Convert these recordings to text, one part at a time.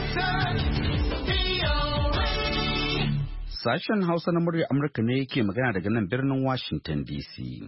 Sashen Hausa na muryar Amurka ne yake magana daga nan birnin Washington DC.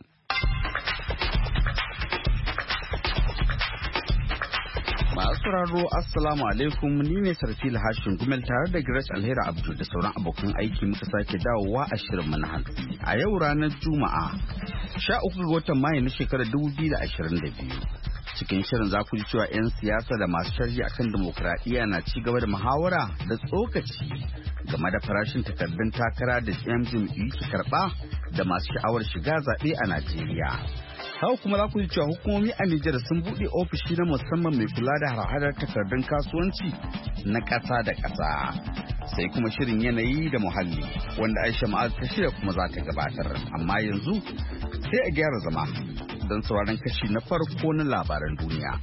Masu sauraro Assalamu alaikum, ni ne Sarfila Hashin Gumel tare da Grace Alheri Abdul da sauran abokan aiki muka sake dawowa a shirin na hantsi. A yau ranar Juma'a 13 ga watan Mayu na shekarar 2022. Cikin shirin za ku ji cewa 'yan siyasa da masu sharhi akan demokradiyya na ci gaba da muhawara da tsokaci game da farashin takardun takara da jam'iyyu ke karɓa da masu sha'awar shiga zaɓe a Najeriya. Haka kuma za ku ji cewa hukumomi a Nijar sun buɗe ofishi na musamman mai kula da hada-hadar takardun kasuwanci na ƙasa da ƙasa. Sai kuma shirin yanayi da muhalli wanda Aisha Ma'az ta shirya kuma za ta gabatar. Amma yanzu sai a gyara zama don sauraron kashi na farko na labaran duniya.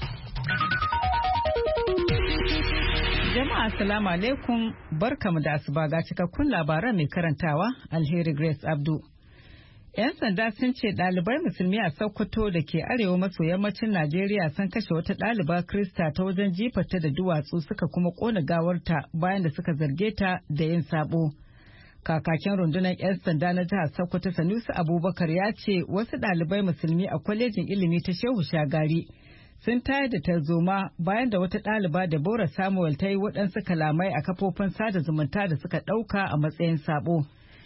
Jama'a assalamu alaikum, barkamu da asuba ga cikakkun labaran mai karantawa Alheri Grace Abdu. 'Yan sanda sun ce ɗalibai musulmi a Sokoto da ke arewa maso yammacin Najeriya sun kashe wata ɗaliba Krista ta wajen jifarta da duwatsu suka kuma ƙona gawarta bayan da suka zarge ta da yin sabo. Kakakin rundunar 'yan sanda na jihar Sokoto Sanusi Abubakar ya ce wasu ɗalibai musulmi a kwalejin ilimi ta Shehu Shagari sun tayar da tarzoma bayan da wata ɗaliba Deborah Samuel ta yi waɗansu kalamai a kafofin sada zumunta da suka ɗauka a matsayin sabo.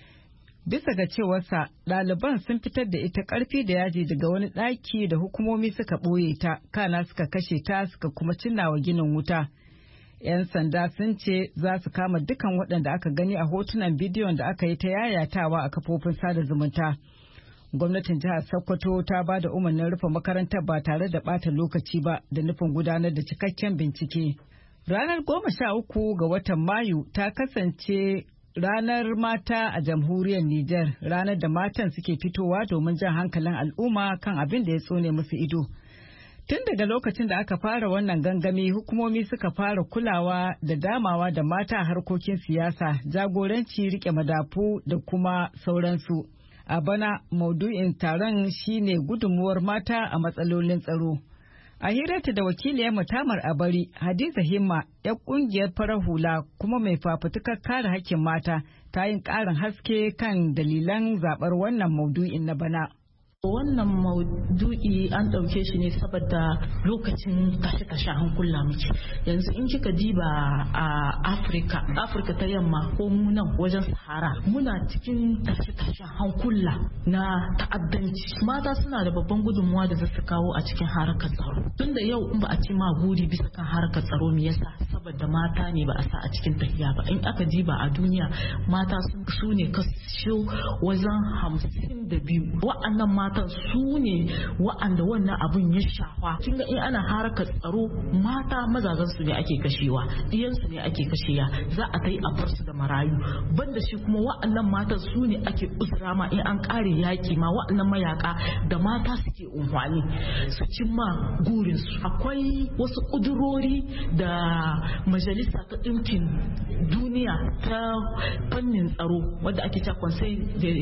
Bisa ga cewarsa, ɗaliban sun fitar da ita ƙarfi da yaji daga wani ɗaki da hukumomi suka ɓoye ta, kana suka kashe ta suka kuma cinnawa ginin wuta. 'Yan sanda sun ce za su kama dukan waɗanda aka gani a hotunan bidiyon da aka yi ta yayatawa a kafofin sada zumunta. Gwamnatin jihar Sokoto ta ba da umarnin rufe makarantar ba tare da ɓata lokaci ba da nufin gudanar da cikakken bincike. Ranar 13 ga watan Mayu ta kasance ranar mata a jamhuriyar Nijar, ranar da matan suke fitowa domin jan hankalin al'umma kan abin da ya tsone musu ido. Tun daga lokacin da aka fara wannan gangami, hukumomi suka fara kulawa da damawa da mata a harkokin siyasa, jagoranci, rike madafu da kuma sauransu. A bana, maudu'in taron shine gudunmuwar mata a matsalolin tsaro. A hirarta da wakiliyar Tamar Abari, Hadiza Himma, 'yar kungiyar farar hula kuma mai fafutukar kare hakkin mata, ta yin ƙarin haske kan dalilan zaɓar wannan maudu'in na bana. Wannan maudu'i an ɗauke shi ne saboda lokacin kashe-kashe hankula muke. Yanzu in kika diba a Afirka ta yamma ko mu nan wajen Sahara, muna cikin kashe-kashe hankula na ta'addanci. Mata suna da babban gudunmuwa da zasu kawo a cikin harkar tsaro. Tunda yau in ba a ci ma guri bisa kan harkar tsaro me yasa? Saboda mata ne ba a sa a cikin tafiya ba. In aka diba a duniya, mata su ne kaso wajen 52. Wa'annan matan su ne wa'anda wannan abun ya shafa. Kin ga in ana harkar tsaro, mata mazazan su ne ake kashewa, diyan su ne ake kashewa, za a tai a bar su da marayu. Banda shi kuma wa'annan matan su ne ake usrama in an kare yaki ma, wa'annan mayaka da mata suke unhwani su cimma gurin su. Akwai wasu kudurori da majalisa ta ɗinkin duniya ta fannin tsaro wadda ake ta Conseil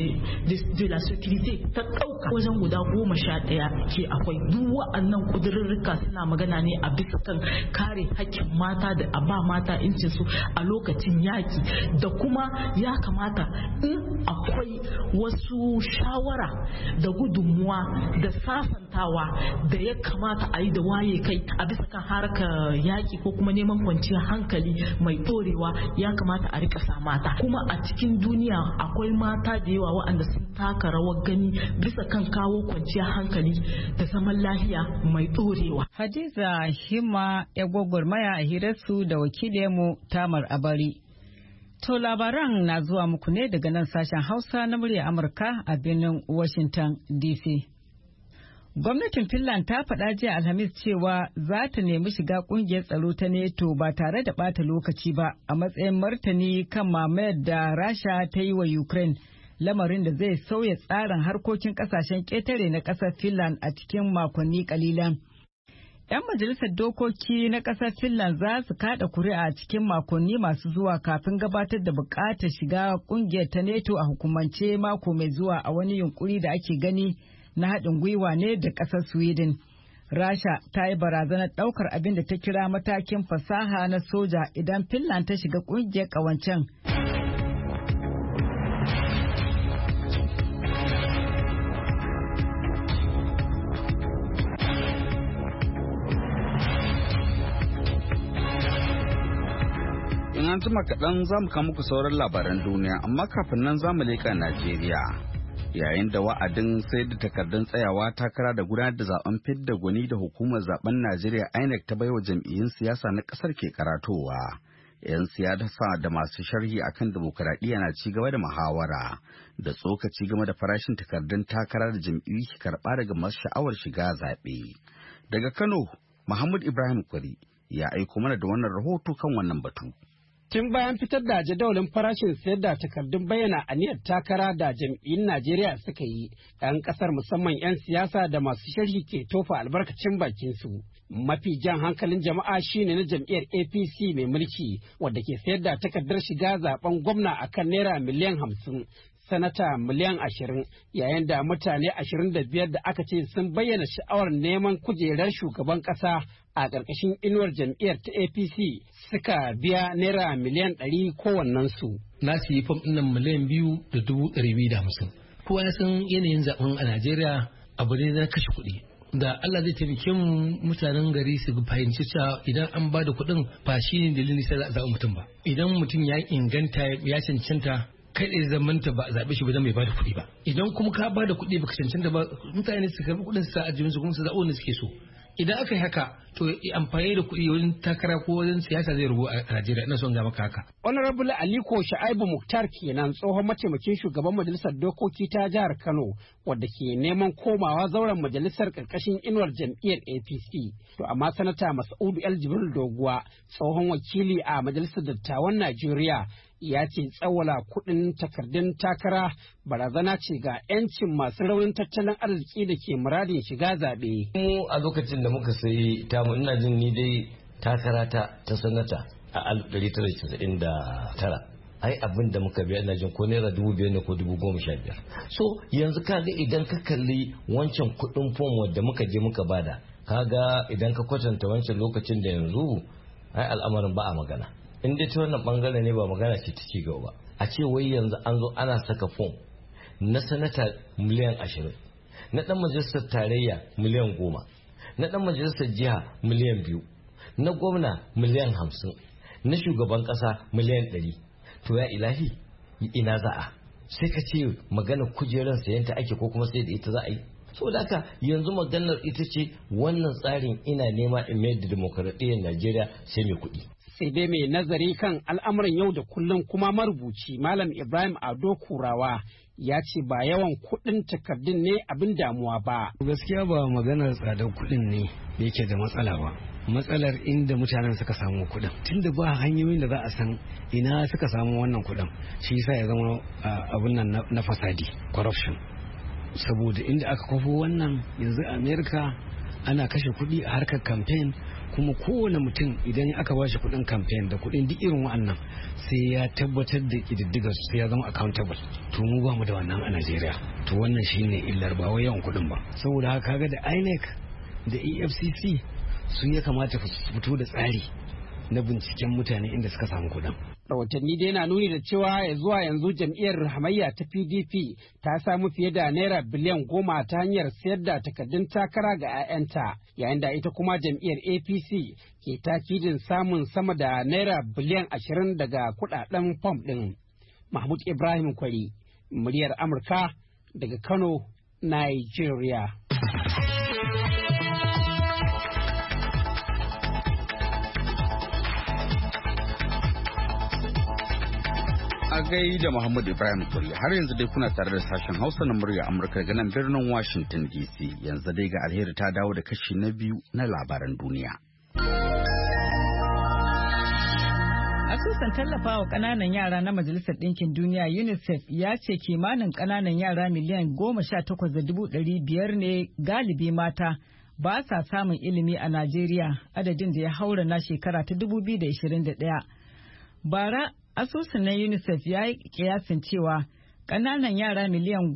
de la Sécurité ta ɗauka wajen guda 11 ke akwai. Duk wa'annan kudurrurruka suna magana ne a bisa kan kare hakkin mata da a ba mata incin su a lokacin yaki, da kuma ya kamata in akwai wasu shawara da gudunmuwa da sasantawa da ya kamata a yi da waye kai a bisa kan harkar yaki ko kuma neman kwanciyar hankali mai dorewa, ya kamata a rika sa mata. Kuma a cikin duniya akwai mata da yawa waɗanda sun taka rawar gani bisa kan kawo kwanciyar hankali da zaman lafiya mai dorewa. Hadiza Himma, ya gwagwarmaya a hirarsu da wakiliyarmu Tamar Abari. To labaran na zuwa muku ne daga nan sashen Hausa na murya Amurka a birnin Washington DC. Gwamnatin Finland ta faɗa jiya Alhamis cewa za ta nemi shiga ƙungiyar tsaro ta NATO ba tare da ɓata lokaci ba a matsayin martani kan mamayar da Rasha ta yi wa Ukraine, lamarin da zai sauya tsarin harkokin ƙasashen ƙetare na ƙasar Finland a cikin makonni ƙalilan. 'Yan majalisar dokoki na ƙasar Finland za su kada kuri'a cikin makonni masu zuwa kafin gabatar da buƙatar shiga ƙungiyar ta NATO a hukumance mako mai zuwa a wani yunkuri da ake gani na haɗin gwiwa ne da ƙasar Sweden. Rasha ta yi barazanar ɗaukar abin da ta kira matakin fasaha na soja idan Finland ta shiga ƙungiyar ƙawancen. In an jima kaɗan za mu kawo muku sauran labaran duniya, amma kafin nan za mu leƙa Najeriya. Yayin da wa'adin sayar da takardun tsayawa takara da gudanar da zaben fidda gwani da hukumar zaben Najeriya INEC ta baiwa jam'iyyun siyasa na ƙasar ke karatowa. 'Yan siyasa da masu sharhi akan dimokuraɗiyya na ci gaba da muhawara da tsokaci game da farashin takardun takara da jam'iyyu ke karɓa daga masu sha'awar shiga zaɓe. Daga Kano, Muhammad Ibrahim Kwari ya aiko mana da wannan rahoto kan wannan batu. Tun bayan fitar da jadawalin farashin sayar da takardun bayyana aniyar takara da jam'iyyun Najeriya suka yi, 'yan kasar musamman 'yan siyasa da masu sharhi ke tofa albarkacin bakinsu. Mafi jan hankalin jama'a shine na jam'iyyar APC mai mulki wadda ke sayar da takardar shiga zaben gwamna akan naira miliyan 50. Sanata miliyan 20 yayin da mutane 25 da aka ce sun bayyana sha'awar neman kujerar shugaban ƙasa a ƙarƙashin inuwar jam'iyyar ta APC suka biya naira miliyan 100 kowannensu. Na siyi fam ɗin miliyan 2,250. Kowa ya san yanayin zaben a Najeriya abu ne na kashe kuɗi. Da Allah zai taimake mu mutanen gari su fahimci cewa idan an ba da kuɗin ba shi ne dalilin sai za a zaɓi mutum ba. Idan mutum ya inganta ya cancanta kai da zamanta ba a zaɓe shi ba don bai bada kuɗi ba. Idan kuma ka bada kuɗi baka cancanta ba mutane su karɓi kuɗin su sa a su kuma su zaɓo wanda suke so. Idan aka yi haka to amfani da kuɗi wajen takara ko wajen siyasa zai rubu a Najeriya, ina son ga maka haka. Honorable Aliko Sha'aibu Muktar kenan tsohon mataimakin shugaban majalisar dokoki ta jihar Kano wadda ke neman komawa zauren majalisar karkashin inuwar jam'iyyar APC. To amma sanata Mas'udu El Jibril Doguwa tsohon wakili a majalisar dattawan Najeriya ya ce tsawala kuɗin takardun takara barazana ce ga 'yancin masu raunin tattalin arziki da ke muradin shiga zaɓe. Mu a lokacin da muka sayi tamu ina jin ni dai takara ta sanata a 1999 ai abin da muka biya ina jin ko naira 5,000 ne ko 15,000. So yanzu kaga idan ka kalli wancan kuɗin fom wadda muka je muka bada kaga idan ka kwatanta wancan lokacin da yanzu ai al'amarin ba a magana. In dai ta wannan bangare ne ba magana ce ta cigaba ba. A ce wai yanzu an zo ana saka fom na sanata miliyan 20, na dan majalisar tarayya miliyan 10, na dan majalisar jiha miliyan 2, na gwamna miliyan 50, na shugaban kasa miliyan 100. To ya ilahi ina za'a sai ka ce maganar kujerar sayanta ake ko kuma sai da ita za a yi. Saboda haka yanzu maganar ita ce wannan tsarin ina nema in mayar da demokaradiyyar Najeriya sai mai kuɗi. Sai dai mai nazari kan al'amuran yau da kullum kuma marubuci Malam Ibrahim Ado Kurawa ya ce ba yawan kuɗin takardun ne abin damuwa ba. Gaskiya ba maganar tsadar kuɗin ne yake da matsala ba. Matsalar inda mutanen suka samu kuɗin. Tunda ba hanyoyin da za a san ina suka samu wannan kuɗin shi yasa ya zama abin nan na fasadi, corruption. Saboda inda aka kwafo wannan yanzu Amerika ana kashe kuɗi a harkar campaign kuma kowane mutum idan aka bashi kuɗin campaign da kuɗin duk irin wa'annan sai ya tabbatar da ƙididdigar sai ya zama accountable. To mu ba mu da wannan a Najeriya. To wannan shine illar ba wai yawan kuɗin ba. Saboda haka kaga da INEC da EFCC sun ya kamata su fito da tsari na binciken mutane inda suka samu kuɗin. Rahotanni dai na nuni da cewa ya zuwa yanzu jam'iyyar hamayya ta PDP ta samu fiye da naira biliyan 10 ta hanyar sayar da takardun takara ga 'ya'yanta, yayin da ita kuma jam'iyyar APC ke takidin samun sama da naira biliyan 20 daga kudaden fam ɗin. Mahmud Ibrahim Kwari, muryar Amurka daga Kano, Nigeria. A gaida Muhammad Ibrahim Kuri, har yanzu dai kuna tare da sashen Hausa na murya Amurka daga nan birnin Washington DC. Yanzu dai ga Alheri ta dawo da kashi na biyu na labaran duniya. Asusun tallafawa ƙananan yara na Majalisar Ɗinkin Duniya UNICEF ya ce kimanin ƙananan yara miliyan 18,500 ne galibi mata ba sa samun ilimi a Najeriya, adadin da ya haura na shekara ta 2021. Bara asusun na UNICEF ya yi kiyasin cewa Ƙananan yara miliyan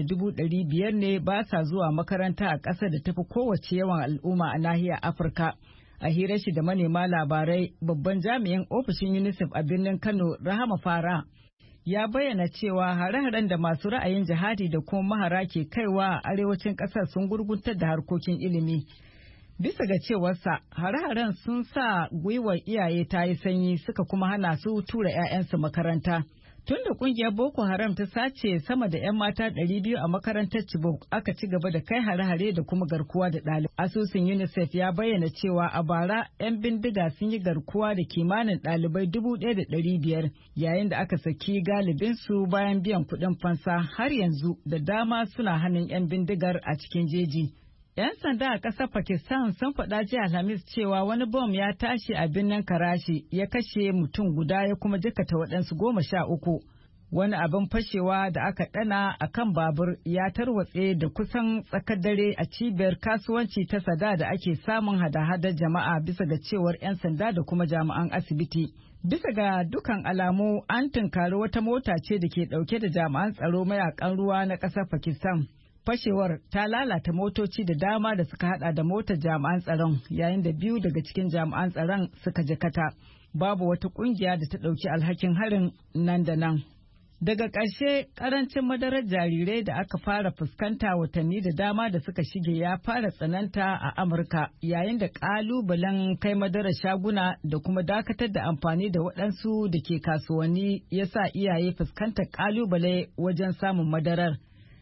10.5 ne ba sa zuwa makaranta a ƙasar da tafi kowace yawan al'umma a nahiyar Afirka. A hirar shi da manema labarai, babban jami'in ofishin UNICEF a birnin Kano, Rahama Fara, ya bayyana cewa hare-haren da masu ra'ayin jihadi da kuma mahara ke kaiwa a arewacin ƙasar sun gurguntar da harkokin ilimi. Bisa ga cewarsa, hare-haren sun sa gwiwar iyaye ta yi sanyi suka kuma hana su tura 'ya'yansu makaranta. Tun da kungiyar Boko Haram ta sace sama da 'yan mata 200 a makarantar Chibok, aka ci gaba da kai hare-hare da kuma garkuwa da ɗalibai. Asusun UNICEF ya bayyana cewa a bara 'yan bindiga sun yi garkuwa da kimanin ɗalibai 1,500 yayin da aka saki galibinsu bayan biyan kuɗin fansa. Har yanzu da dama suna hannun 'yan bindigar a cikin jeji. 'Yan sanda a ƙasar Pakistan sun faɗa jiya Alhamis cewa wani bom ya tashi a birnin Karachi ya kashe mutum guda ya kuma jikata waɗansu 13. Wani abin fashewa da aka ɗana a kan babur ya tarwatse da kusan tsakar dare a cibiyar kasuwanci ta Sada da ake samun hada-hadar jama'a bisa ga cewar 'yan sanda da kuma jami'an asibiti. Bisa ga dukan alamu an tunkari wata mota ce da ke ɗauke da jami'an tsaro mayakan ruwa na ƙasar Pakistan. Fashewar ta lalata motoci da dama da suka hada da motar jami'an tsaron, yayin da 2 daga cikin jami'an tsaron suka jakata. Babu wata kungiya da ta dauki alhakin harin nan da nan. Daga ƙarshe, ƙarancin madarar jarirai da aka fara fuskanta watanni da dama da suka shige ya fara tsananta a Amurka, yayin da ƙalubalen kai madarar shaguna da kuma dakatar da amfani da waɗansu da ke kasuwanni ya sa iyaye fuskantar ƙalubale wajen samun madarar.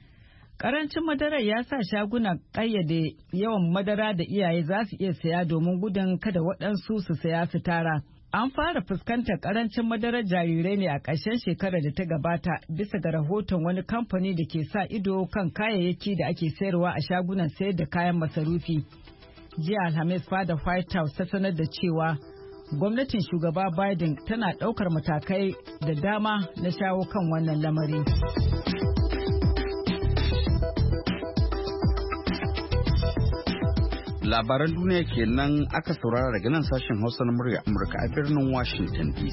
Karancin madarar ya sa shaguna ƙayyade yawan madara da iyaye za su iya saya domin gudun kada waɗansu su saya su tara. An fara fuskantar karancin madarar jarirai ne a ƙarshen shekarar da ta gabata bisa ga rahoton wani kamfani da ke sa ido kan kayayyaki da ake sayarwa a shagunan sayar da kayan masarufi. Jiya Alhamis fada White House ta sanar da cewa gwamnatin shugaba Biden tana ɗaukar matakai da dama na shawo kan wannan lamari. Labaran duniya kenan aka saurara daga nan sashen Hausa na murya Amurka a birnin Washington DC.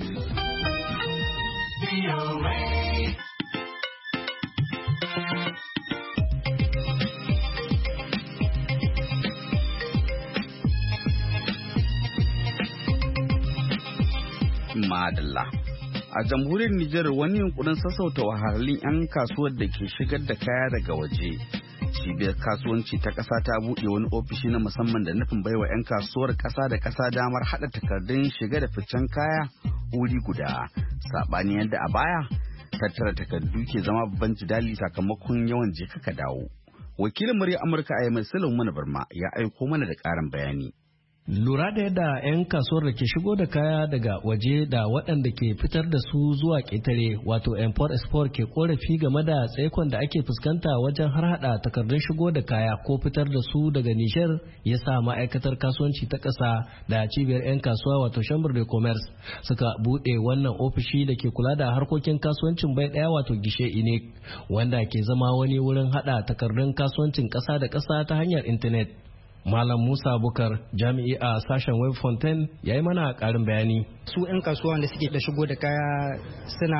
Madalla. A jamhuriyar Nijar wani yunkurin sassauta wahalhalun 'yan kasuwar da ke shigar da kaya daga waje. Cibiyar kasuwanci ta ƙasa ta buɗe wani ofishi na musamman da nufin baiwa 'yan kasuwar ƙasa da ƙasa damar haɗa takardun shiga da ficen kaya wuri guda. Saɓani yadda a baya tattara takardu ke zama babban jidali sakamakon yawan je ka dawo. Wakilin murya Amurka a Yamai Sulaiman Barma ya aiko mana da ƙarin bayani. Lura da yadda 'yan kasuwar da ke shigo da kaya daga waje da waɗanda ke fitar da su zuwa ƙetare wato import-export ke korafi game da tsaikon da ake fuskanta wajen har hada takardun shigo da kaya ko fitar da su daga Nijar ya sa ma'aikatar kasuwanci ta ƙasa da cibiyar 'yan kasuwa wato Chamber de Commerce suka buɗe wannan ofishi da ke kula da harkokin kasuwancin bai ɗaya wato gishe INEC wanda ke zama wani wurin hada takardun kasuwancin ƙasa da ƙasa ta hanyar intanet. Malam Musa Bukar jami'i a sashen Web Fontaine ya yi mana ƙarin bayani. Su 'yan kasuwa da suke da shigo da kaya suna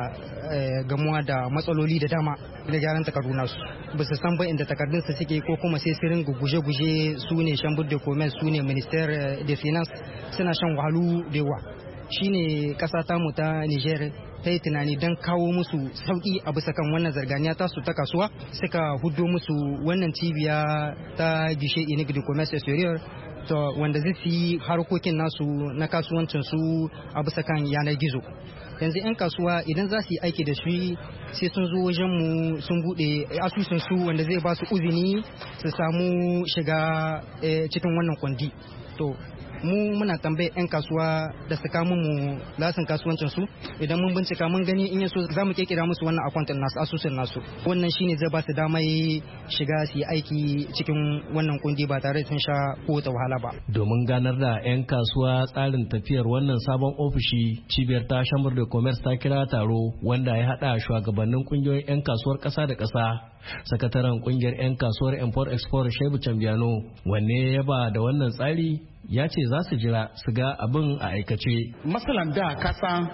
gamuwa da matsaloli da dama da gyaran takardu nasu. Ba su san ba inda takardunsa suke ko kuma sai su ringa guje-guje su ne Chamber de Commerce su ne Ministère de Finance suna shan wahalu da yawa. Shine ƙasa tamu ta Niger ta yi tunani don kawo musu sauƙi a bisa kan wannan zarganiya tasu ta kasuwa suka hudo musu wannan cibiya ta gishe inik de commerce exterior to wanda zai yi harkokin nasu na kasuwancin su a bisa kan yanar gizo. Yanzu 'yan kasuwa idan za su yi aiki da shi sai sun zo wajen mu sun bude asusun su wanda zai ba su uzini su samu shiga cikin wannan kwandi. To mu muna tambayar 'yan kasuwa da su kama mu lasin kasuwancin su idan mun bincika mun gani in yaso za mu kekira musu wannan akwantin nasu asusun nasu wannan shine zai ba su damar shiga su yi aiki cikin wannan kundi ba tare da sun sha ko ta wahala ba. Domin ganar da 'yan kasuwa tsarin tafiyar wannan sabon ofishi cibiyar ta Chamber de Commerce ta kira taro wanda ya hada shugabannin kungiyoyin 'yan kasuwar kasa da kasa. Sakataren kungiyar 'yan kasuwar Import Export Shehu Cambiano wanne ya ba da wannan tsari ya ce za su jira su ga abin a aikace. Masalan da kasa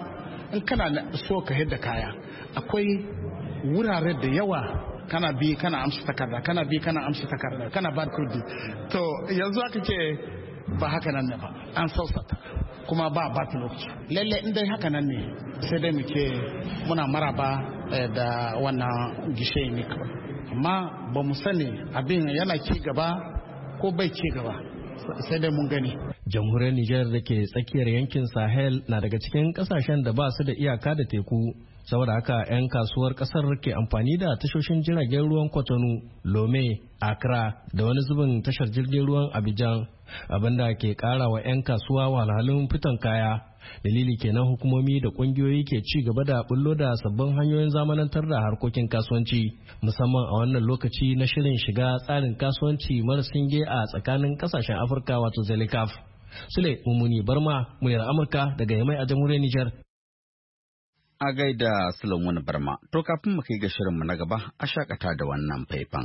in kana so ka hidda kaya akwai wurare da yawa kana bi kana amsa takarda kana ba kudi to yanzu aka ce ba haka nan ne ba an sausata kuma ba ta lokaci lalle in dai haka nan ne sai dai muke muna maraba da wannan gishe ne kawai amma ba mu sani abin yana ci gaba ko bai ci gaba sai dai mun gani. Jamhuriyar Nijar da ke tsakiyar yankin Sahel na daga cikin kasashen da ba su da iyaka da teku. Saboda haka 'yan kasuwar kasar ke amfani da tashoshin jiragen ruwan Kwatano, Lome, Accra da wani zubin tashar jirgin ruwan Abidjan, abinda ke kara wa 'yan kasuwa wahalhalun fitan kaya. Dalili kenan hukumomi da kungiyoyi ke ci gaba da bullo da sabbin hanyoyin zamanantar da harkokin kasuwanci, musamman a wannan lokaci na shirin shiga tsarin kasuwanci marasinge a tsakanin kasashen Afirka wato ZLECAf. Sule Mumuni Barma, muryar Amurka daga Yamai a jamhuriyar Nijar. A gaida Sulaiman Barma, to kafin mu kai ga shirinmu na gaba a shakata da wannan faifan.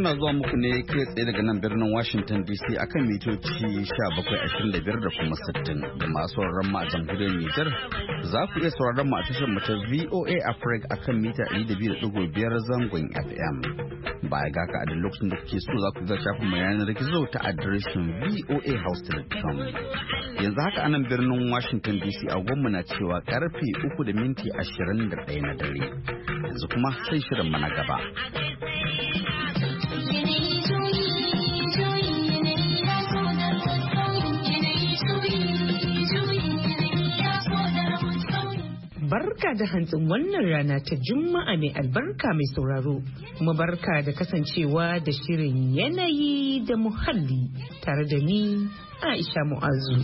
na zuwa muku ne kai tsaye daga nan birnin Washington DC akan mitoci 1725 da kuma 60 da masu sauraron mu a jamhuriyar Nijar za ku iya sauraron mu a tashar mu ta VOA Africa akan mita 102.5 zangon FM. Baya ga ka a duk lokacin da kuke so za ku ga shafin mu yanar gizo ta adireshin voahouse.com. Yanzu haka anan birnin Washington DC agonmu na cewa karfe 3:21 na dare. Yanzu kuma sai shirin mana gaba. Barka da hantsin wannan rana ta Juma'a mai albarka mai sauraro, kuma barka da kasancewa da shirin yanayi da muhalli tare da ni Aisha Mu'azu.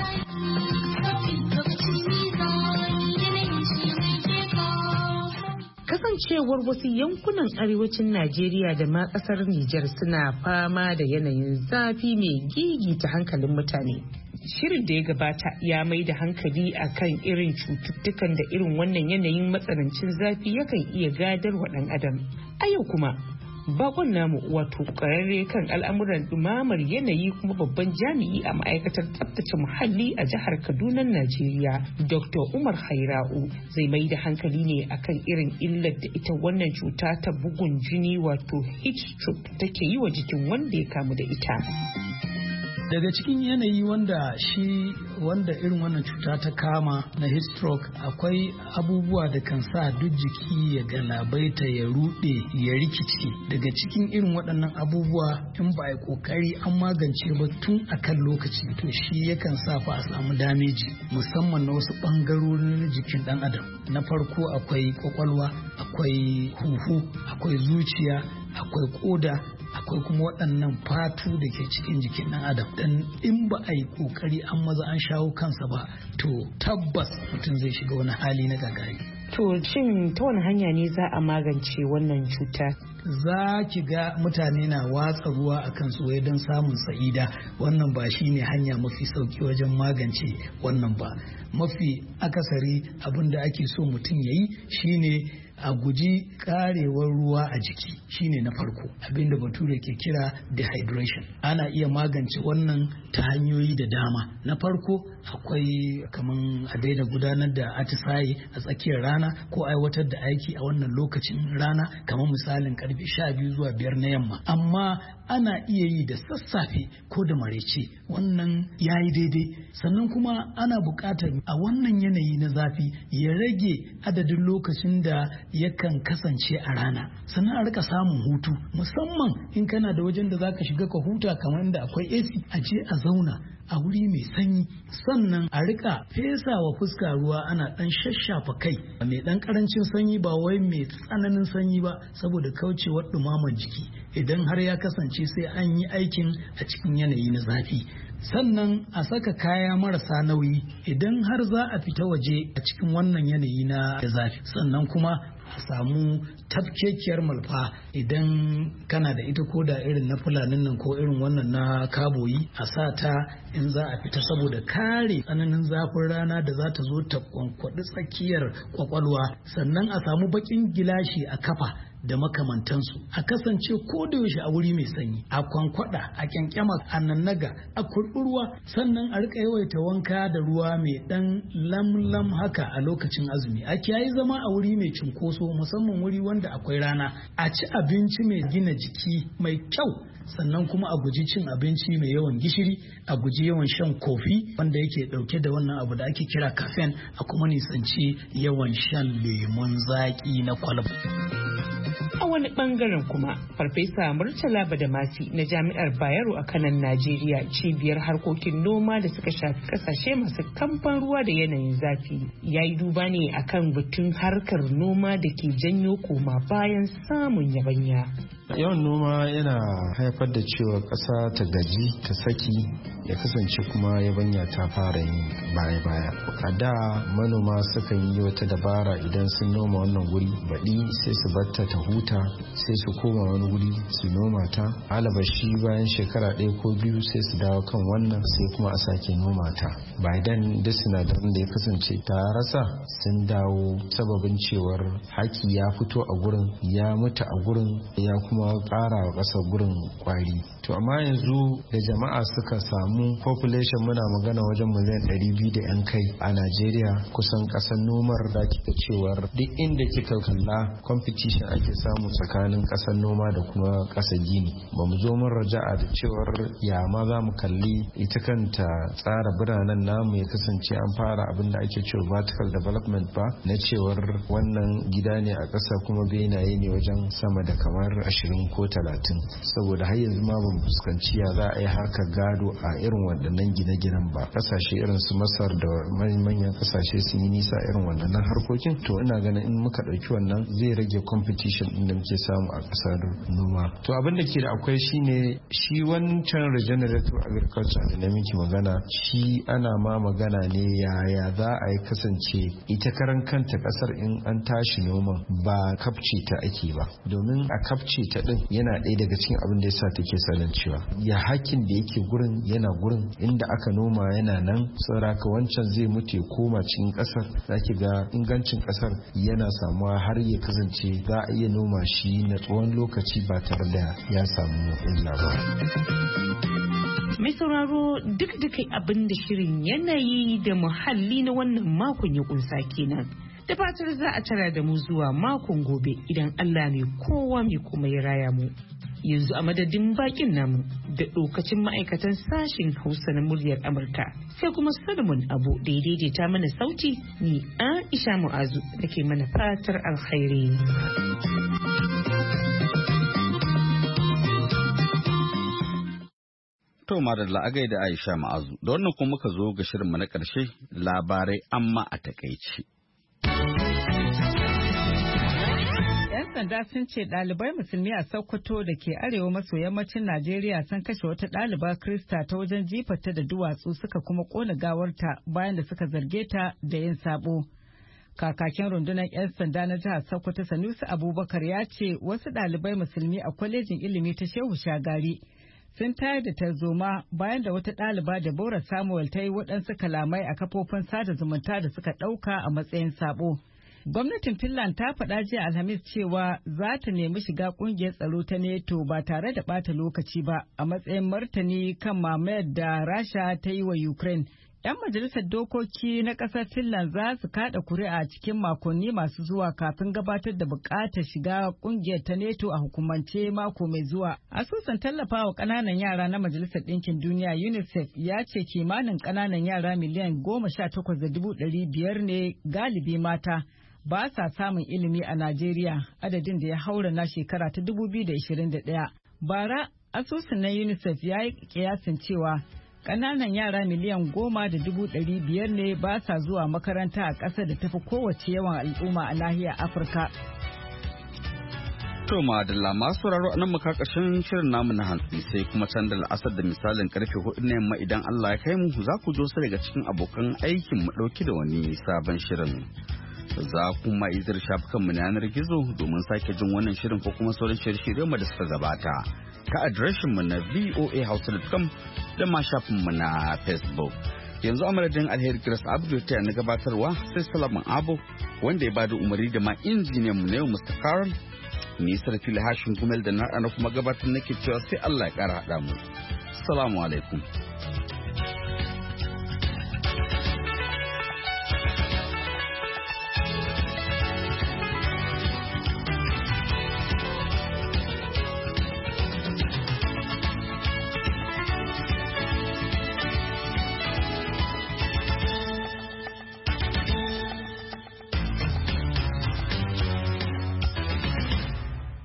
Kasancewar wasu yankunan arewacin Najeriya da ma kasar Nijar suna fama da yanayin zafi mai gigita hankalin mutane. Shirin da ya gabata ya mai da hankali a kan irin cututtukan da irin wannan yanayin matsanancin zafi yakan iya gadar wa ɗan adam. A yau kuma bakon namu wato ƙwararre kan al'amuran ɗumamar yanayi kuma babban jami'i a ma'aikatar tsaftace muhalli a jihar Kaduna, Najeriya, Dr. Umar Haira'u zai mai da hankali ne akan irin illar da ita wannan cuta ta bugun jini wato heat stroke take yi wa jikin wanda ya kamu da ita. Daga cikin yanayi wanda irin wannan cuta ta kama na heat stroke akwai abubuwa da kan sa duk jiki ya galabaita, ya rude, ya rikice. Daga cikin irin waɗannan abubuwa in ba a yi kokari an magance ba tun akan lokaci to shi yakan sa fa a samu dameji musamman na wasu ɓangarorin jikin ɗan adam. Na farko akwai kwakwalwa, akwai huhu, akwai zuciya, akwai koda, akwai kuma waɗannan fatu da ke cikin jikin ɗan adam. Dan in ba a yi ƙoƙari an maza an shawo kansa ba to tabbas mutum zai shiga wani hali na gagari. To shin ta wani hanya ne za a magance wannan cuta? Za ki ga mutane na watsa ruwa a kansu wai don samun sa'ida. Wannan ba shi ne hanya mafi sauki wajen magance wannan ba. Mafi akasari abin da ake so mutum ya yi shine a guji karewar ruwa a jiki, shine na farko abinda bature ke kira dehydration. Ana iya magance wannan ta hanyoyi da dama. Na farko akwai kaman a daina gudanar da atisaye a tsakiyar rana ko aiwatar da aiki a wannan lokacin rana kamar misalin karfe 12 zuwa 5 na yamma. Amma ana iya yi da sassafe ko da marece, wannan yayi daidai. Sannan kuma ana buƙatar a wannan yanayi na zafi ya rage adadin lokacin da yakan kasance a rana, sannan a rika samun hutu, musamman in kana da wajen da zaka shiga ka huta kamar inda akwai AC, a je a zauna a wuri mai sanyi. Sannan a rika fesa wa fuska ruwa, ana dan shashafa kai mai dan karancin sanyi ba wai mai tsananin sanyi ba saboda kaucewar dumamar jiki idan har ya kasance sai an yi aikin a cikin yanayi na zafi. Sannan a saka kaya marasa nauyi idan har za a fita waje a cikin wannan yanayi na zafi. Sannan kuma a samu tafkekiyar malfa idan kana da ita ko da irin na fulanin nan ko irin wannan na kaboyi, a sa ta in za a fita saboda kare tsananin zafin rana da za ta zo ta kwankwaɗi tsakiyar kwakwalwa. Sannan a samu bakin gilashi a kafa da makamantansu. A kasance ko da yaushe a wuri mai sanyi, a kwankwada, a kyankyama, a nannaga, a kurɓi ruwa. Sannan a rika yawaita wanka da ruwa mai dan lam haka a lokacin azumi. A kiyayi zama a wuri mai cunkoso, musamman wuri wanda akwai rana. A ci abinci mai gina jiki mai kyau. Sannan kuma a guji cin abinci mai yawan gishiri, a guji yawan shan kofi wanda yake dauke da wannan abu da ake kira caffeine, a kuma nisanci yawan shan lemon zaki na kwalba. A wani bangaren kuma, Farfesa Murtala Badamasi na Jami'ar Bayero a Kanan Najeriya, cibiyar harkokin noma da suka shafi kasashe masu kamfan ruwa da yanayin zafi, ya yi duba ne akan batun harkar noma da ke janyo koma bayan samun yabanya. Yawan noma yana haifar da cewa ƙasa ta gaji, ta saki, ya kasance kuma yabanya ta fara yin baya-baya. A da manoma sukan yi wata dabara idan sun noma wannan guri baɗi sai su batta ta huta sai su koma wani guri su noma ta, alabashi bayan shekara 1 ko 2 sai su dawo kan wannan sai kuma a sake noma ta. Biden da sinadaran da ya kasance ta rasa sun dawo sababin cewar haki ya fito a gurin, ya mutu a gurin, ya kuma ƙara wa ƙasar gurin kwari. To amma yanzu da jama'a suka samu population muna magana wajen miliyan 200 da yan kai a Najeriya, kusan ƙasar nomar da kika cewar duk inda kika kalla competition ake samu tsakanin ƙasar noma da kuma ƙasar gini. Ba mu zo mun raja'a da cewar ya ma za mu kalli ita kanta tsara biranen namu ya kasance an fara abin da ake cewa vertical development ba, na cewar wannan gida ne a ƙasa kuma benaye ne wajen sama da kamar 20 ko 30, saboda har yanzu ma ban fuskanci ya za a yi harkar gado a irin waɗannan gine-ginen ba. Ƙasashe irin su Masar da manyan ƙasashe sun yi nisa irin waɗannan harkokin. To ina ganin in muka ɗauki wannan zai rage competition ɗin da muke samu a ƙasar noma. To abin da ke da akwai shine shi wancan regenerative agriculture da na miki magana, shi ana ma magana ne yaya za a yi kasance ita karan kanta ƙasar in an tashi noman ba kafce ta ake ba, domin a kafce ta ɗin yana ɗaya daga cikin abin da yasa take sanin cewa ya hakkin da yake gurin yana gurin, inda aka noma yana nan, saboda wancan zai mutu koma cikin kasar. Zaki ga ingancin kasar yana samuwa har ya kasance za a iya noma shi na tsawon lokaci ba tare da ya samu illa ba. Mai sauraro duk da kai abin da shirin yanayi da muhalli na wannan makon ya kunsa kenan. Da fatar za a tara da mu zuwa makon gobe idan Allah mai kowa mai kuma ya raya mu. Yanzu a madadin bakin namu da lokacin ma'aikatan sashen Hausa na muryar Amurka, sai kuma Solomon Abu da ya daidaita mana sauti, ni Aisha Mu'azu da ke mana fatar alkhairi. To madalla a gaida Aisha Ma'azu, da wannan kuma muka zo ga shirinmu na ƙarshe, labarai amma a takaici. 'Yan sanda sun ce ɗalibai musulmi a Sokoto da ke arewa maso yammacin Najeriya sun kashe wata ɗaliba Krista ta wajen jifata da duwatsu suka kuma ƙona gawarta bayan da suka zarge ta da yin sabo. Kakakin rundunar 'yan sanda na jihar Sokoto Sanusi Abubakar ya ce wasu ɗalibai musulmi a kwalejin ilimi ta Shehu Shagari sun tayar da tarzoma bayan da wata ɗaliba Deborah Samuel ta yi waɗansu kalamai a kafofin sada zumunta da suka ɗauka a matsayin sabo. Gwamnatin Finland ta faɗa jiya Alhamis cewa za ta nemi shiga ƙungiyar tsaro ta NATO ba tare da ɓata lokaci ba a matsayin martani kan mamayar da Rasha ta yi wa Ukraine. 'Yan majalisar dokoki na ƙasar Finland za su kaɗa kuri'a cikin makonni masu zuwa kafin gabatar da buƙatar shiga ƙungiyar ta NATO a hukumance mako mai zuwa. Asusun tallafawa ƙananan yara na Majalisar Ɗinkin Duniya UNICEF ya ce kimanin ƙananan yara miliyan 18,500,000 ne galibi mata ba sa samun ilimi a Najeriya, adadin da ya haura na shekara ta 2021. Bara asusun na UNICEF ya yi kiyasin cewa ƙananan yara miliyan 10,500,000 ne ba sa zuwa makaranta a ƙasar da tafi kowace yawan al'umma a nahiyar Afirka. To madalla masu sauraro nan muka ƙarshen shirin namu na hantsi, sai kuma can da la'asar da misalin karfe 4 na yamma idan Allah ya kai mu za ku jo su daga cikin abokan aikin mu ɗauki da wani sabon shirin. Za kuma izir shafukanmu na yanar gizo domin sake jin wannan shirin ko kuma sauran shirye-shiryen mu da suka gabata ta adireshinmu na voahouse.com da ma shafinmu na Facebook. Yanzu a madadin Alheri Grace Abdul ta na gabatarwa sai Salaman Abu wanda ya bada umarni da ma injiniyan mu na yau Mr. Carol. Ni Sarfili Hashin Gumel da na kuma gabatar nake cewa sai Allah ya kara haɗa mu. Assalamu alaikum.